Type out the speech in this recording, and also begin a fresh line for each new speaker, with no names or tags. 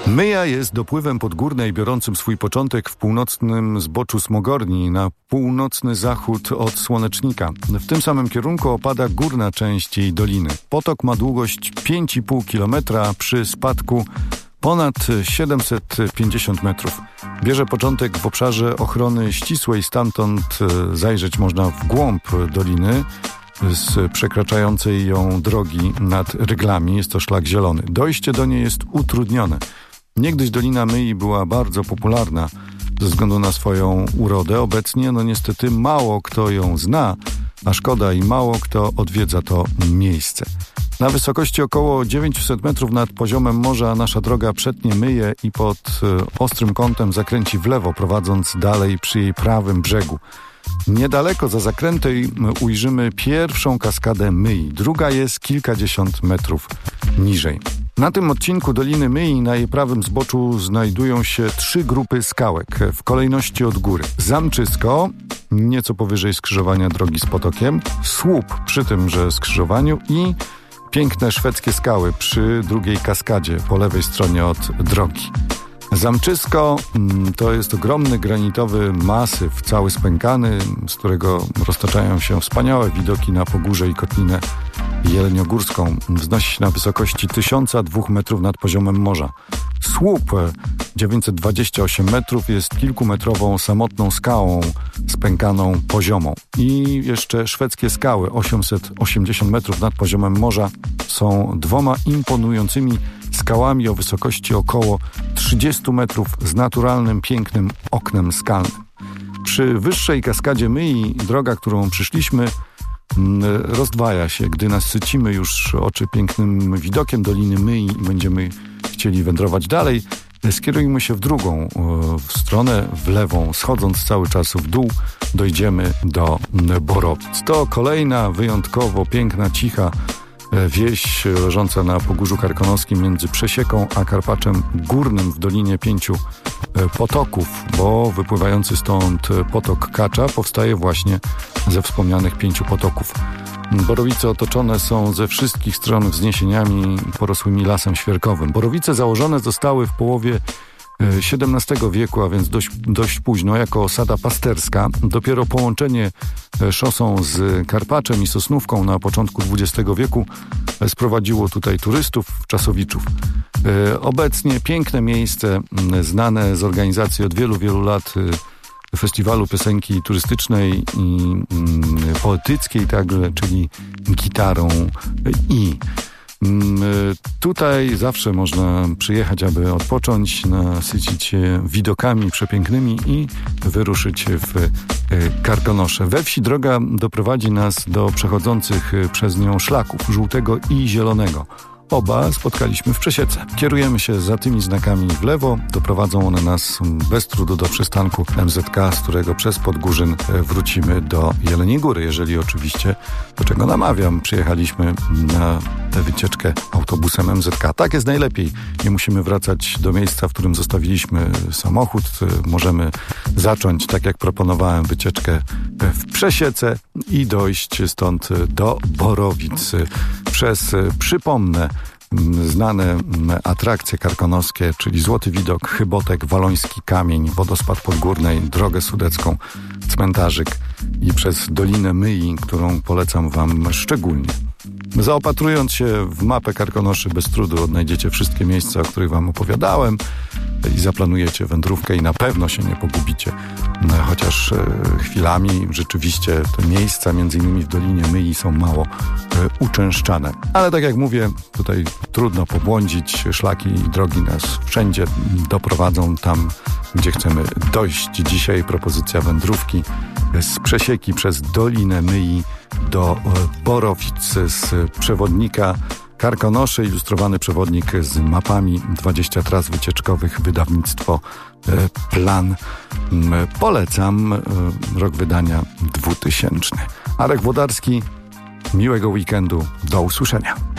Myja jest dopływem podgórnej biorącym swój początek w północnym zboczu Smogorni na północny zachód od Słonecznika. W tym samym kierunku opada górna część jej doliny. Potok ma długość 5,5 km przy spadku ponad 750 metrów. Bierze początek w obszarze ochrony ścisłej, stamtąd zajrzeć można w głąb doliny z przekraczającej ją drogi nad Ryglami. Jest to szlak zielony. Dojście do niej jest utrudnione. Niegdyś Dolina Myi była bardzo popularna ze względu na swoją urodę. Obecnie, niestety, mało kto ją zna, a szkoda, i mało kto odwiedza to miejsce. Na wysokości około 900 metrów nad poziomem morza nasza droga przetnie Myję i pod ostrym kątem zakręci w lewo, prowadząc dalej przy jej prawym brzegu. Niedaleko za zakrętem ujrzymy pierwszą kaskadę Myi. Druga jest kilkadziesiąt metrów niżej. Na tym odcinku Doliny Myi na jej prawym zboczu znajdują się 3 grupy skałek w kolejności od góry. Zamczysko, nieco powyżej skrzyżowania drogi z potokiem, słup przy tymże skrzyżowaniu i piękne szwedzkie skały przy drugiej kaskadzie po lewej stronie od drogi. Zamczysko to jest ogromny granitowy masyw, cały spękany, z którego roztaczają się wspaniałe widoki na Pogórze i Kotlinę Jeleniogórską. Wznosi się na wysokości 1002 metrów nad poziomem morza. Słup 928 metrów jest kilkumetrową samotną skałą spękaną poziomą. I jeszcze szwedzkie skały 880 metrów nad poziomem morza są 2 imponującymi skałami o wysokości około 30 metrów z naturalnym, pięknym oknem skalnym. Przy wyższej kaskadzie Myi droga, którą przyszliśmy, rozdwaja się. Gdy nasycimy już oczy pięknym widokiem Doliny Myi i będziemy chcieli wędrować dalej, skierujmy się w drugą stronę, w lewą, schodząc cały czas w dół, dojdziemy do Borowic. To kolejna wyjątkowo piękna, cicha wieś leżąca na Pogórzu Karkonoskim między Przesieką a Karpaczem Górnym w Dolinie 5 Potoków, bo wypływający stąd potok Kacza powstaje właśnie ze wspomnianych 5 potoków. Borowice otoczone są ze wszystkich stron wzniesieniami porosłymi lasem świerkowym. Borowice założone zostały w połowie XVII wieku, a więc dość późno, jako osada pasterska. Dopiero połączenie szosą z Karpaczem i Sosnówką na początku XX wieku sprowadziło tutaj turystów, czasowiczów. Obecnie piękne miejsce, znane z organizacji od wielu, wielu lat Festiwalu Piosenki Turystycznej i Poetyckiej także, czyli Gitarą i. Tutaj zawsze można przyjechać, aby odpocząć, nasycić się widokami przepięknymi i wyruszyć w Karkonosze. We wsi droga doprowadzi nas do przechodzących przez nią szlaków żółtego i zielonego. Oba spotkaliśmy w Przesiece. Kierujemy się za tymi znakami w lewo. Doprowadzą one nas bez trudu do przystanku MZK, z którego przez Podgórzyn wrócimy do Jeleniej Góry. Jeżeli oczywiście, do czego namawiam, przyjechaliśmy na tę wycieczkę autobusem MZK. Tak jest najlepiej. Nie musimy wracać do miejsca, w którym zostawiliśmy samochód. Możemy zacząć, tak jak proponowałem, wycieczkę w Przesiece i dojść stąd do Borowic przez, przypomnę, znane atrakcje karkonoskie, czyli Złoty Widok, Chybotek, Waloński Kamień, Wodospad Podgórnej, Drogę Sudecką, Cmentarzyk i przez Dolinę Myi, którą polecam wam szczególnie. Zaopatrując się w mapę Karkonoszy, bez trudu odnajdziecie wszystkie miejsca, o których wam opowiadałem i zaplanujecie wędrówkę i na pewno się nie pogubicie. Chociaż chwilami rzeczywiście te miejsca, między innymi w Dolinie Myi, są mało uczęszczane. Ale tak jak mówię, tutaj trudno pobłądzić. Szlaki i drogi nas wszędzie doprowadzą tam, gdzie chcemy dojść. Dzisiaj propozycja wędrówki z Przesieki przez Dolinę Myi do Borowic z przewodnika Karkonosze, ilustrowany przewodnik z mapami, 20 tras wycieczkowych, wydawnictwo Plan. Polecam, rok wydania 2000. Arek Włodarski, miłego weekendu, do usłyszenia.